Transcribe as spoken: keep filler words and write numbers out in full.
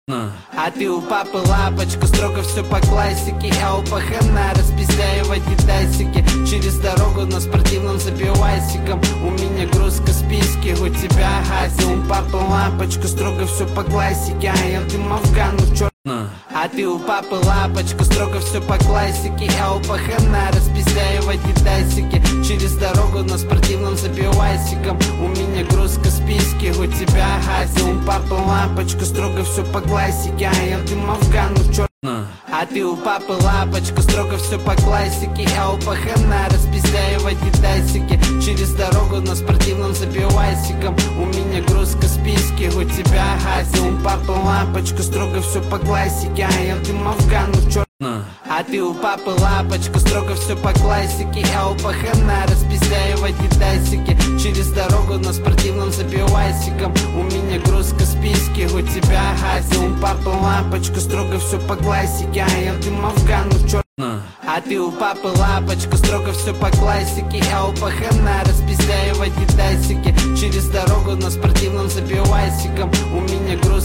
А ты у папы лапочка, строго все по классике. Я у пахана, распизляю в адидасике. Через дорогу на спортивном забивайсиком. У меня грузка списки, у тебя хази. У папы лампочка, строго все по классике. А я дым Афган, ну чё? А ты у папы лапочка, строго все по классике. Я у пахана, распизляю в адидасике. Через дорогу на спортивном забивайсиком. У меня грузка списки, у тебя хази. У папы лампочка, строго все по классике. А я дым Афган, ну чё? А ты у папы лапочка, строго все по классике. Я у пахана, распизляю в адидасике. Через дорогу на спортивном забивайсиком. У меня грузка списки, у тебя хази. У папы лампочка, строго все по классике. А я дым Афган, ну чё? А ты у папы лапочка, строго все по классике. Я у пахана, распизляю в адидасике. Через дорогу на спортивном забивайсиком. У меня грузка списки, у тебя хази. У папы лампочка, строго все по классике. А я дым Афган, ну чё? А ты у папы лапочка, строго все по классике. Я у пахана, распизляю в адидасике. Через дорогу на спортивном забивайсиком. У меня груз